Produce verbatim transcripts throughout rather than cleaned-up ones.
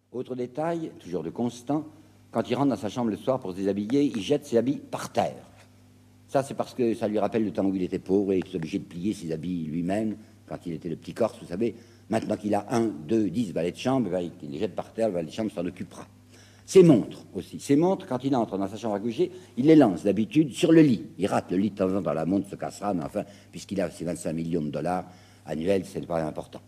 Autre détail, toujours de Constant, quand il rentre dans sa chambre le soir pour se déshabiller, il jette ses habits par terre. Ça, c'est parce que ça lui rappelle le temps où il était pauvre et qu'il est obligé de plier ses habits lui-même, quand il était le petit Corse, vous savez. Maintenant qu'il a un, deux, dix valets de chambre, ben, il les jette par terre, le valet de chambre s'en occupera. Ses montres aussi. Ses montres, quand il entre dans sa chambre à coucher, il les lance d'habitude sur le lit. Il rate le lit de temps en temps, la montre se cassera, mais enfin, puisqu'il a ses vingt-cinq millions de dollars annuels, c'est pas important.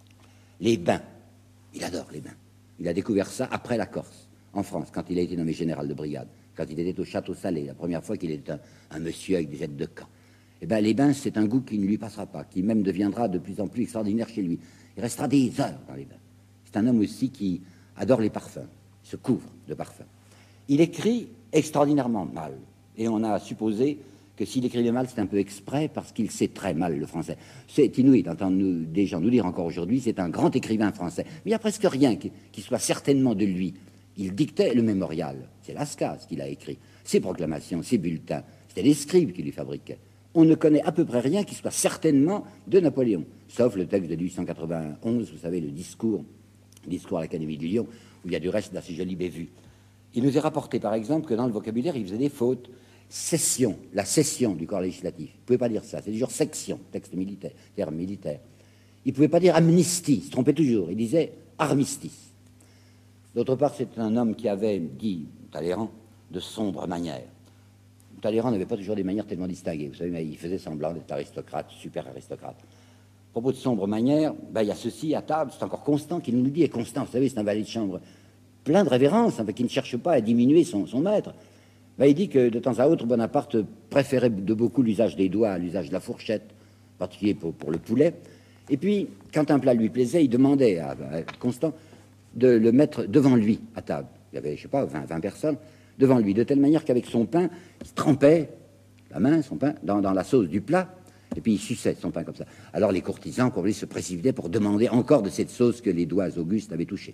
Les bains. Il adore les bains. Il a découvert ça après la Corse, en France, quand il a été nommé général de brigade, quand il était au Château Salé, la première fois qu'il était un, un monsieur avec des aides de camp. Eh bien, les bains, c'est un goût qui ne lui passera pas, qui même deviendra de plus en plus extraordinaire chez lui. Il restera des heures dans les bains. C'est un homme aussi qui adore les parfums, il se couvre de parfums. Il écrit extraordinairement mal, et on a supposé que s'il écrivait mal, c'est un peu exprès, parce qu'il sait très mal le français. C'est inouï d'entendre nous, des gens nous dire encore aujourd'hui, c'est un grand écrivain français. Mais il n'y a presque rien qui, qui soit certainement de lui. Il dictait le mémorial, c'est Lascaz qui l'a écrit. Ses proclamations, ses bulletins, c'était les scribes qui lui fabriquaient. On ne connaît à peu près rien qui soit certainement de Napoléon, sauf le texte de mille huit cent quatre-vingt-onze, vous savez, le discours, le discours à l'Académie de Lyon, où il y a du reste d'assez jolies bévues. Il nous est rapporté, par exemple, que dans le vocabulaire, il faisait des fautes. Session, la session du corps législatif. Il ne pouvait pas dire ça, c'est toujours section, texte militaire, terme militaire. Il ne pouvait pas dire amnistie, il se trompait toujours, il disait armistice. D'autre part, c'est un homme qui avait, dit Talleyrand, de sombres manières. Talleyrand n'avait pas toujours des manières tellement distinguées, vous savez, mais il faisait semblant d'être aristocrate, super aristocrate. À propos de sombres manières, ben, il y a ceci à table, c'est encore Constant qui nous le dit, et Constant, vous savez, c'est un valet de chambre plein de révérence, hein, qui ne cherche pas à diminuer son, son maître. Ben, il dit que de temps à autre, Bonaparte préférait de beaucoup l'usage des doigts à l'usage de la fourchette, en particulier pour, pour le poulet. Et puis, quand un plat lui plaisait, il demandait à, à Constant de le mettre devant lui à table. Il y avait, je sais pas, vingt, vingt personnes devant lui, de telle manière qu'avec son pain, il trempait la main, son pain, dans, dans la sauce du plat, et puis il suçait son pain comme ça. Alors les courtisans, comme lui, se précipitaient pour demander encore de cette sauce que les doigts augustes avaient touchée.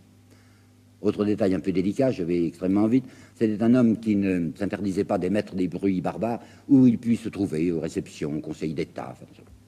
Autre détail un peu délicat, je vais extrêmement vite, c'était un homme qui ne s'interdisait pas d'émettre des bruits barbares où il puisse se trouver, aux réceptions, au conseil d'État. Enfin,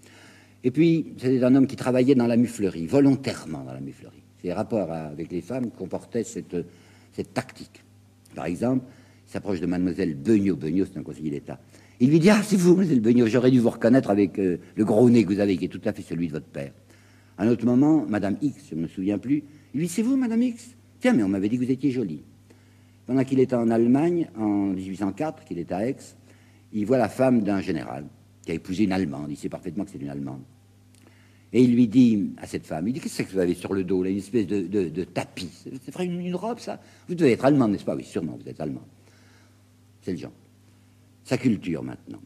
et puis, c'était un homme qui travaillait dans la muflerie, volontairement dans la muflerie. Ses rapports avec les femmes comportaient cette, cette tactique. Par exemple, il s'approche de mademoiselle Beugnot. Beugnot, c'est un conseiller d'État. Il lui dit « Ah, c'est vous, mademoiselle Beugnot, j'aurais dû vous reconnaître avec euh, le gros nez que vous avez, qui est tout à fait celui de votre père. » À un autre moment, madame X, je ne me souviens plus, il lui dit « C'est vous, madame X ? Tiens, mais on m'avait dit que vous étiez jolie. » Pendant qu'il était en Allemagne, en dix-huit cent quatre, qu'il est à Aix, il voit la femme d'un général qui a épousé une Allemande. Il sait parfaitement que c'est une Allemande. Et il lui dit à cette femme, il dit « Qu'est-ce que vous avez sur le dos, là, une espèce de, de, de tapis? C'est vrai, une, une robe, ça? Vous devez être allemande, n'est-ce pas? » « Oui, sûrement, vous êtes allemande. » C'est le genre. Sa culture, maintenant.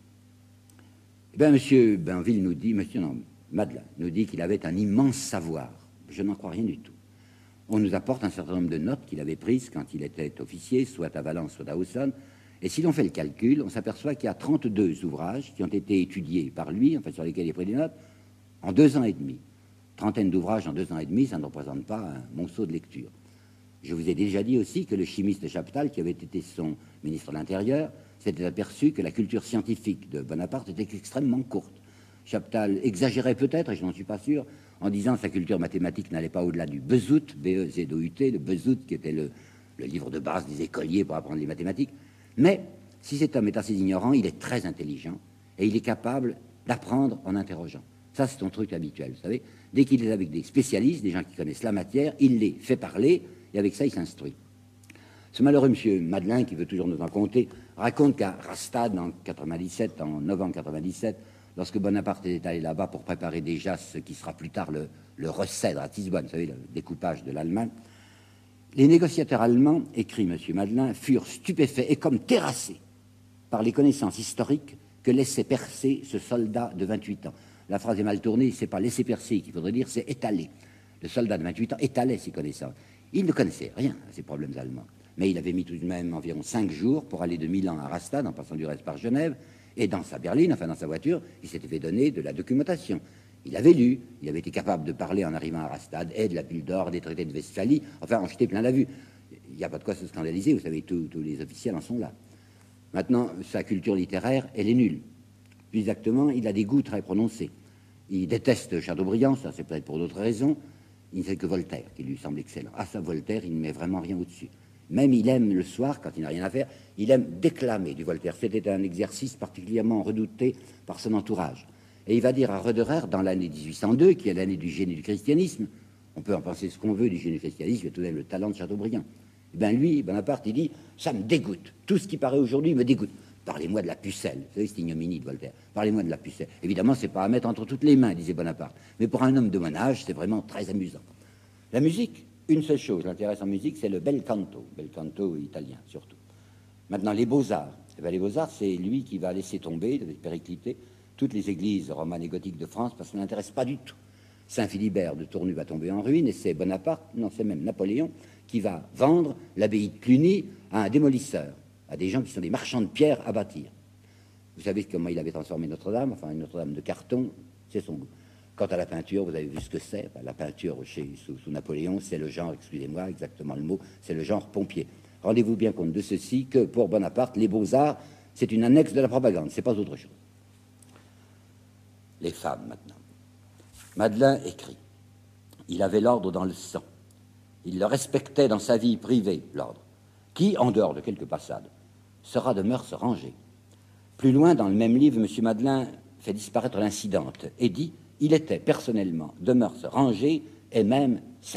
Eh bien, monsieur Bainville nous dit, monsieur non, Madeleine nous dit qu'il avait un immense savoir. Je n'en crois rien du tout. On nous apporte un certain nombre de notes qu'il avait prises quand il était officier, soit à Valence, soit à Auxonne. Et si l'on fait le calcul, on s'aperçoit qu'il y a trente-deux ouvrages qui ont été étudiés par lui, enfin sur lesquels il a pris des notes, en deux ans et demi. Trentaine d'ouvrages en deux ans et demi, ça ne représente pas un monceau de lecture. Je vous ai déjà dit aussi que le chimiste Chaptal, qui avait été son ministre de l'Intérieur, s'était aperçu que la culture scientifique de Bonaparte était extrêmement courte. Chaptal exagérait peut-être, et je n'en suis pas sûr, en disant que sa culture mathématique n'allait pas au-delà du Bezout, B E Z O U T, le Bezout qui était le, le livre de base des écoliers pour apprendre les mathématiques. Mais si cet homme est assez ignorant, il est très intelligent et il est capable d'apprendre en interrogeant. Ça, c'est son truc habituel, vous savez. Dès qu'il est avec des spécialistes, des gens qui connaissent la matière, il les fait parler et avec ça, il s'instruit. Ce malheureux monsieur Madeleine, qui veut toujours nous en compter, raconte qu'à Rastatt, en quatre-vingt-dix-sept, en novembre quatre-vingt-dix-sept, lorsque Bonaparte est allé là-bas pour préparer déjà ce qui sera plus tard le, le recèdre à Tisbonne, vous savez, le découpage de l'Allemagne, les négociateurs allemands, écrit M. Madeleine, furent stupéfaits et comme terrassés par les connaissances historiques que laissait percer ce soldat de vingt-huit ans. La phrase est mal tournée, c'est pas laisser percer qu'il faudrait dire, c'est étaler. Le soldat de vingt-huit ans étalait ses connaissances. Il ne connaissait rien à ces problèmes allemands. Mais il avait mis tout de même environ cinq jours pour aller de Milan à Rastatt, en passant du reste par Genève, et dans sa berline, enfin dans sa voiture, il s'était fait donner de la documentation. Il avait lu, il avait été capable de parler en arrivant à Rastatt, et de la pile d'or, des traités de Westphalie, enfin en jeter plein la vue. Il n'y a pas de quoi se scandaliser, vous savez, tous, tous les officiels en sont là. Maintenant, sa culture littéraire, elle est nulle. Plus exactement, il a des goûts très prononcés. Il déteste Chateaubriand, ça c'est peut-être pour d'autres raisons, il ne sait que Voltaire, qui lui semble excellent. Ah, ça, Voltaire, il ne met vraiment rien au-dessus. Même il aime le soir, quand il n'a rien à faire, il aime déclamer du Voltaire. C'était un exercice particulièrement redouté par son entourage. Et il va dire à Roederer, dans l'année mille huit cent deux, qui est l'année du génie du christianisme, on peut en penser ce qu'on veut du génie du christianisme, il y a tout de même le talent de Chateaubriand. Et bien lui, Bonaparte, il dit, ça me dégoûte. Tout ce qui paraît aujourd'hui me dégoûte. Parlez-moi de la pucelle. Vous savez, c'est ignominie de Voltaire. Parlez-moi de la pucelle. Évidemment, c'est pas à mettre entre toutes les mains, disait Bonaparte. Mais pour un homme de mon âge, c'est vraiment très amusant. La musique, une seule chose l'intéresse en musique, c'est le bel canto. Bel canto italien, surtout. Maintenant, les beaux-arts. Eh bien, les beaux-arts, c'est lui qui va laisser tomber, péricliter, toutes les églises romanes et gothiques de France, parce que ça ne l'intéresse pas du tout. Saint-Philibert de Tournu va tomber en ruine, et c'est Bonaparte, non, c'est même Napoléon, qui va vendre l'abbaye de Cluny à un démolisseur, à des gens qui sont des marchands de pierre à bâtir. Vous savez comment il avait transformé Notre-Dame, enfin une Notre-Dame de carton, c'est son goût. Quant à la peinture, vous avez vu ce que c'est. La peinture chez, sous, sous Napoléon, c'est le genre, excusez-moi exactement le mot, c'est le genre pompier. Rendez-vous bien compte de ceci, que pour Bonaparte, les beaux-arts, c'est une annexe de la propagande, c'est pas autre chose. Les femmes, maintenant. Madeleine écrit, il avait l'ordre dans le sang. Il le respectait dans sa vie privée, l'ordre, qui, en dehors de quelques passades, sera de mœurs rangées. Plus loin, dans le même livre, M. Madeleine fait disparaître l'incidente et dit « Il était personnellement de mœurs rangées et même sévère. »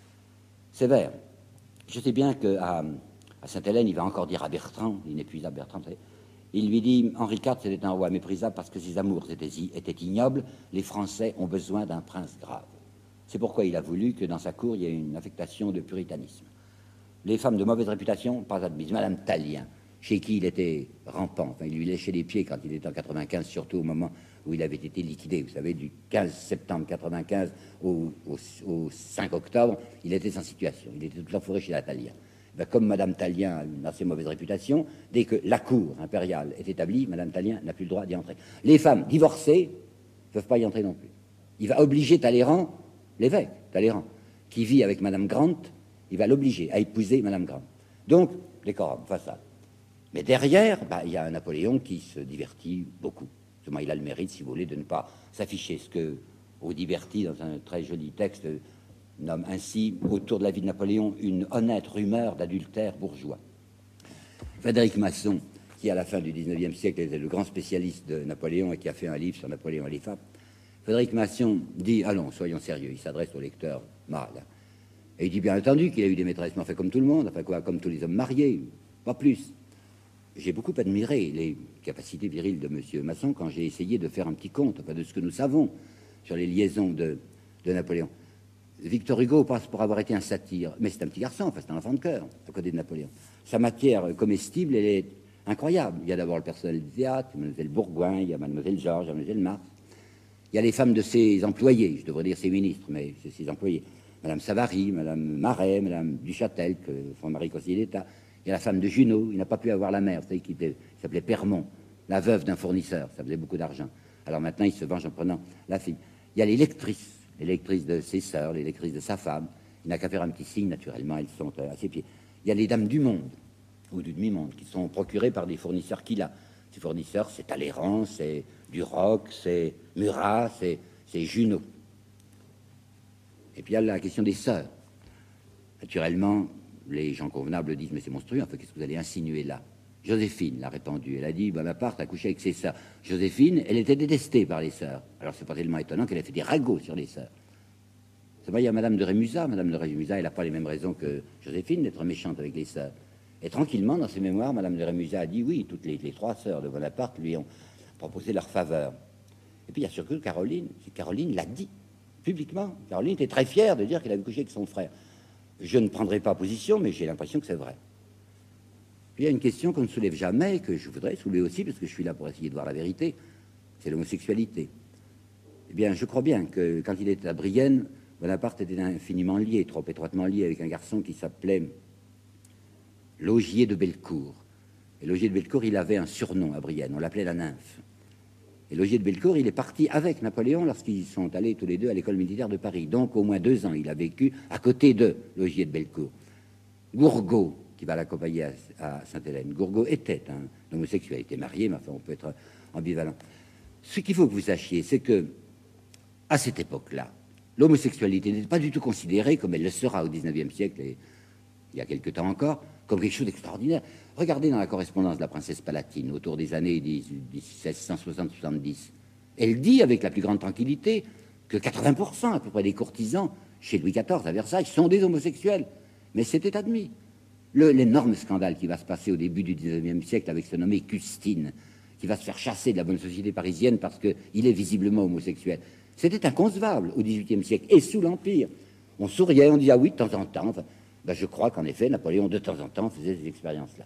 Sévère. Je sais bien qu'à à Sainte-Hélène, il va encore dire à Bertrand, l'inépuisable Bertrand, vous savez, il lui dit « Henri quatre, c'était un roi méprisable parce que ses amours étaient, étaient ignobles. Les Français ont besoin d'un prince grave. » C'est pourquoi il a voulu que dans sa cour, il y ait une affectation de puritanisme. Les femmes de mauvaise réputation, pas admises. Madame Tallien, chez qui il était rampant, enfin, il lui léchait les pieds quand il était en quatre-vingt-quinze, surtout au moment où il avait été liquidé. Vous savez, du quinze septembre quatre-vingt-quinze au, au, au cinq octobre, il était sans situation. Il était tout enfourré chez la Tallien. Ben, comme Madame Tallien a une assez mauvaise réputation, dès que la cour impériale est établie, Madame Tallien n'a plus le droit d'y entrer. Les femmes divorcées ne peuvent pas y entrer non plus. Il va obliger Talleyrand, l'évêque Talleyrand, qui vit avec Madame Grant, il va l'obliger à épouser Madame Grant. Donc, décorum, façade. Mais derrière, bah, il y a un Napoléon qui se divertit beaucoup. Seulement, il a le mérite, si vous voulez, de ne pas s'afficher. Ce que au diverti, dans un très joli texte, nomme ainsi, autour de la vie de Napoléon, une honnête rumeur d'adultère bourgeois. Frédéric Masson, qui à la fin du dix-neuvième siècle était le grand spécialiste de Napoléon et qui a fait un livre sur Napoléon et les femmes, Frédéric Masson dit, allons, soyons sérieux, il s'adresse au lecteur mâle. Et il dit bien entendu qu'il a eu des maîtresses, mais enfin comme tout le monde, enfin quoi, comme tous les hommes mariés, pas plus. J'ai beaucoup admiré les capacités viriles de M. Masson quand j'ai essayé de faire un petit compte enfin, de ce que nous savons sur les liaisons de, de Napoléon. Victor Hugo passe pour avoir été un satyre, mais c'est un petit garçon, enfin c'est un enfant de cœur à côté de Napoléon. Sa matière comestible, elle est incroyable. Il y a d'abord le personnel du théâtre, Mademoiselle Bourgoin, il y a Mademoiselle Georges, Mademoiselle Marx. Il y a les femmes de ses employés, je devrais dire ses ministres, mais c'est ses employés. Madame Savary, Madame Marais, Madame Duchâtel, que François-Marie conseiller d'État. Il y a la femme de Junot, il n'a pas pu avoir la mère, vous savez, qui s'appelait Permont, la veuve d'un fournisseur, ça faisait beaucoup d'argent. Alors maintenant, il se venge en prenant la fille. Il y a les lectrices, les lectrices de ses sœurs, les lectrices de sa femme. Il n'a qu'à faire un petit signe, naturellement, elles sont à ses pieds. Il y a les dames du monde, ou du demi-monde, qui sont procurées par des fournisseurs qu'il a. Ces fournisseurs, c'est Talleyrand, c'est Duroc, c'est Murat, c'est Junot. Et puis il y a la question des sœurs. Naturellement, les gens convenables disent, mais c'est monstrueux, enfin, qu'est-ce que vous allez insinuer là? Joséphine l'a répandu. Elle a dit, Bonaparte a couché avec ses sœurs. Joséphine, elle était détestée par les sœurs. Alors c'est pas tellement étonnant qu'elle ait fait des ragots sur les sœurs. C'est vrai, il y a Madame de Rémusat. Madame de Rémusat, elle n'a pas les mêmes raisons que Joséphine d'être méchante avec les sœurs. Et tranquillement, dans ses mémoires, Madame de Rémusat a dit, oui, toutes les, les trois sœurs de Bonaparte lui ont proposé leur faveur. Et puis il y a surtout Caroline. Caroline l'a dit publiquement. Caroline était très fière de dire qu'elle avait couché avec son frère. Je ne prendrai pas position, mais j'ai l'impression que c'est vrai. Puis il y a une question qu'on ne soulève jamais, que je voudrais soulever aussi, parce que je suis là pour essayer de voir la vérité, c'est l'homosexualité. Eh bien, je crois bien que quand il était à Brienne, Bonaparte était infiniment lié, trop étroitement lié avec un garçon qui s'appelait Laugier de Bellecour. Et Laugier de Bellecour, il avait un surnom à Brienne, on l'appelait la nymphe. Et Laugier de Bellecour, il est parti avec Napoléon lorsqu'ils sont allés tous les deux à l'école militaire de Paris. Donc, au moins deux ans, il a vécu à côté de Laugier de Bellecour. Gourgaud, qui va l'accompagner à, à Sainte-Hélène. Gourgaud était un homosexuel, il était marié, mais enfin, on peut être ambivalent. Ce qu'il faut que vous sachiez, c'est que, à cette époque-là, l'homosexualité n'était pas du tout considérée, comme elle le sera au dix-neuvième siècle, et il y a quelque temps encore, comme quelque chose d'extraordinaire. Regardez dans la correspondance de la princesse Palatine, autour des années mille sept cent soixante soixante-dix, elle dit avec la plus grande tranquillité que quatre-vingts pour cent à peu près des courtisans chez Louis quatorze à Versailles sont des homosexuels. Mais c'était admis. L'énorme scandale qui va se passer au début du dix-neuvième siècle avec ce nommé Custine, qui va se faire chasser de la bonne société parisienne parce qu'il est visiblement homosexuel. C'était inconcevable au dix-huitième siècle et sous l'Empire. On souriait, on disait ah oui, de temps en temps. Enfin, ben je crois qu'en effet, Napoléon, de temps en temps, faisait ces expériences-là.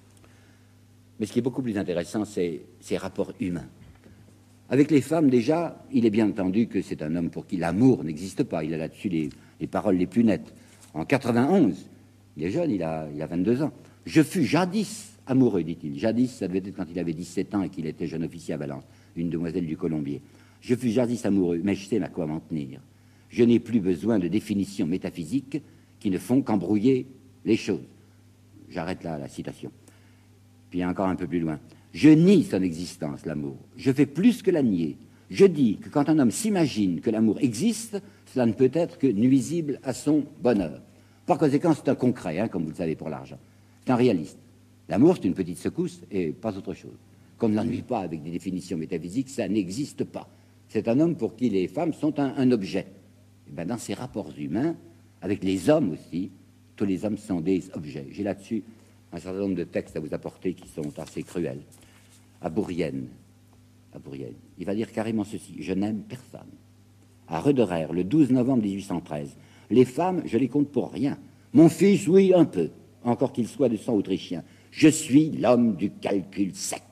Mais ce qui est beaucoup plus intéressant, c'est ces rapports humains. Avec les femmes, déjà, il est bien entendu que c'est un homme pour qui l'amour n'existe pas. Il a là-dessus les, les paroles les plus nettes. En quatre-vingt-onze, il est jeune, il a, il a vingt-deux ans. Je fus jadis amoureux, dit-il. Jadis, ça devait être quand il avait dix-sept ans et qu'il était jeune officier à Valence, une demoiselle du Colombier. Je fus jadis amoureux, mais je sais à quoi m'en tenir. Je n'ai plus besoin de définitions métaphysiques qui ne font qu'embrouiller les choses. J'arrête là la citation. Puis encore un peu plus loin. Je nie son existence, l'amour. Je fais plus que la nier. Je dis que quand un homme s'imagine que l'amour existe, cela ne peut être que nuisible à son bonheur. Par conséquent, c'est un concret, hein, comme vous le savez pour l'argent. C'est un réaliste. L'amour, c'est une petite secousse et pas autre chose. Qu'on ne l'ennuie pas avec des définitions métaphysiques, ça n'existe pas. C'est un homme pour qui les femmes sont un, un objet. Et bien, dans ces rapports humains, avec les hommes aussi, tous les hommes sont des objets. J'ai là-dessus un certain nombre de textes à vous apporter qui sont assez cruels. À Bourrienne, à Bourrienne, il va dire carrément ceci: je n'aime personne. À Rederer, le douze novembre mille huit cent treize, les femmes, je les compte pour rien. Mon fils, oui, un peu, encore qu'il soit de sang autrichien. Je suis l'homme du calcul sec.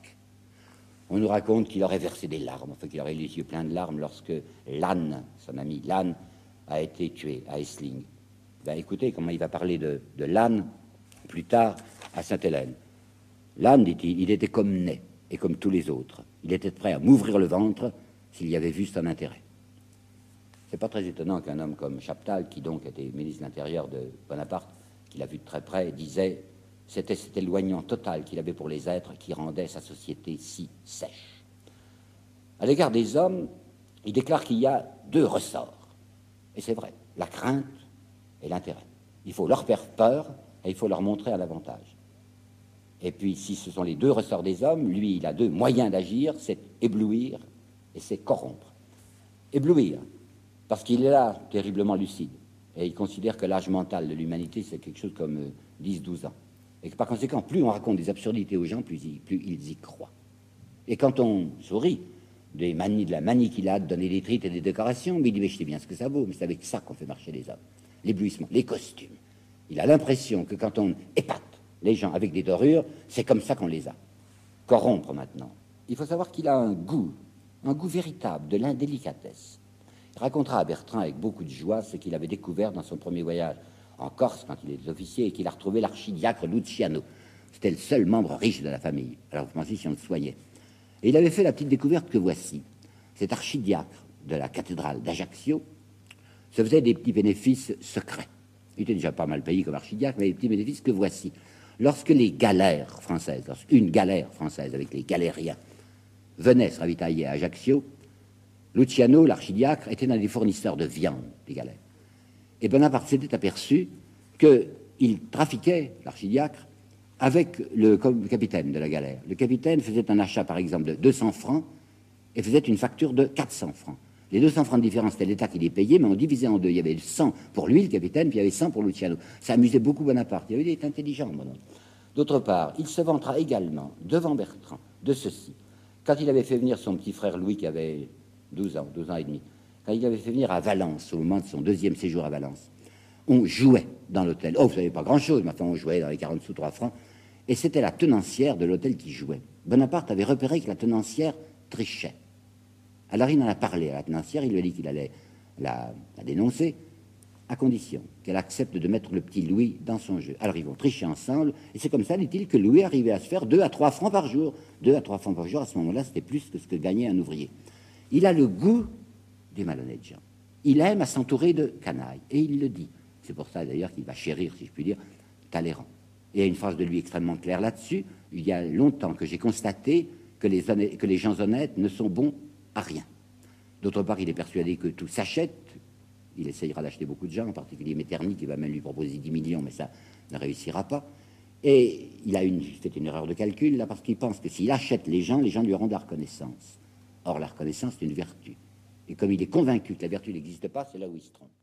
On nous raconte qu'il aurait versé des larmes, enfin qu'il aurait les yeux pleins de larmes lorsque Lannes, son ami Lannes, a été tué à Essling. Ben, écoutez comment il va parler de, de Lannes plus tard à Sainte-Hélène. Lannes, dit-il, il était comme né, et comme tous les autres. Il était prêt à m'ouvrir le ventre s'il y avait vu son intérêt. C'est pas très étonnant qu'un homme comme Chaptal, qui donc était ministre de l'Intérieur de Bonaparte, qui l'a vu de très près, disait c'était cet éloignement total qu'il avait pour les êtres qui rendait sa société si sèche. À l'égard des hommes, il déclare qu'il y a deux ressorts. Et c'est vrai, la crainte et l'intérêt. Il faut leur faire peur et il faut leur montrer un avantage. Et puis, si ce sont les deux ressorts des hommes, lui, il a deux moyens d'agir, c'est éblouir et c'est corrompre. Éblouir, parce qu'il est là, terriblement lucide, et il considère que l'âge mental de l'humanité, c'est quelque chose comme dix douze ans. Et que par conséquent, plus on raconte des absurdités aux gens, plus ils, plus ils y croient. Et quand on sourit des manies, de la manie qu'il a de donner des trites et des décorations, mais il dit, mais je sais bien ce que ça vaut, mais c'est avec ça qu'on fait marcher les hommes. L'éblouissement, les costumes. Il a l'impression que quand on épate les gens avec des dorures, c'est comme ça qu'on les a. Corrompre maintenant. Il faut savoir qu'il a un goût, un goût véritable de l'indélicatesse. Il racontera à Bertrand avec beaucoup de joie ce qu'il avait découvert dans son premier voyage en Corse quand il était officier et qu'il a retrouvé l'archidiacre Luciano. C'était le seul membre riche de la famille. Alors vous pensez si on le soignait. Et il avait fait la petite découverte que voici. Cet archidiacre de la cathédrale d'Ajaccio se faisait des petits bénéfices secrets. Il était déjà pas mal payé comme archidiacre, mais les petits bénéfices que voici. Lorsque les galères françaises, lorsqu'une galère française avec les galériens venait se ravitailler à Ajaccio, Luciano, l'archidiacre, était l'un des fournisseurs de viande des galères. Et Bonaparte s'était aperçu qu'il trafiquait, l'archidiacre, avec le capitaine de la galère. Le capitaine faisait un achat, par exemple, de deux cents francs et faisait une facture de quatre cents francs. Les deux cents francs de différence, c'était l'État qui les payait, mais on divisait en deux. Il y avait cent pour lui, le capitaine, puis il y avait cent pour Luciano. Ça amusait beaucoup Bonaparte. Il avait été intelligent, mon homme. D'autre part, il se vantera également, devant Bertrand, de ceci. Quand il avait fait venir son petit frère Louis, qui avait douze ans, douze ans et demi, quand il avait fait venir à Valence, au moment de son deuxième séjour à Valence, on jouait dans l'hôtel. Oh, vous savez pas grand-chose, mais enfin, on jouait dans les quarante sous, trois francs. Et c'était la tenancière de l'hôtel qui jouait. Bonaparte avait repéré que la tenancière trichait. Alors il en a parlé à la tenancière, il lui a dit qu'il allait la, la dénoncer, à condition qu'elle accepte de mettre le petit Louis dans son jeu. Alors ils vont tricher ensemble, et c'est comme ça, dit-il, que Louis arrivait à se faire deux à trois francs par jour. Deux à trois francs par jour, à ce moment-là, c'était plus que ce que gagnait un ouvrier. Il a le goût des malhonnêtes gens. Il aime à s'entourer de canailles, et il le dit. C'est pour ça, d'ailleurs, qu'il va chérir, si je puis dire, Talleyrand. Et il y a une phrase de lui extrêmement claire là-dessus. Il y a longtemps que j'ai constaté que les, honnêtes, que les gens honnêtes ne sont bons à rien. D'autre part, il est persuadé que tout s'achète, Il essayera d'acheter beaucoup de gens, en particulier Metternich, qui va même lui proposer dix millions, mais ça ne réussira pas. Et il a une, fait une erreur de calcul, là, parce qu'il pense que s'il achète les gens, les gens lui auront de la reconnaissance. Or, la reconnaissance, c'est une vertu. Et comme il est convaincu que la vertu n'existe pas, c'est là où il se trompe.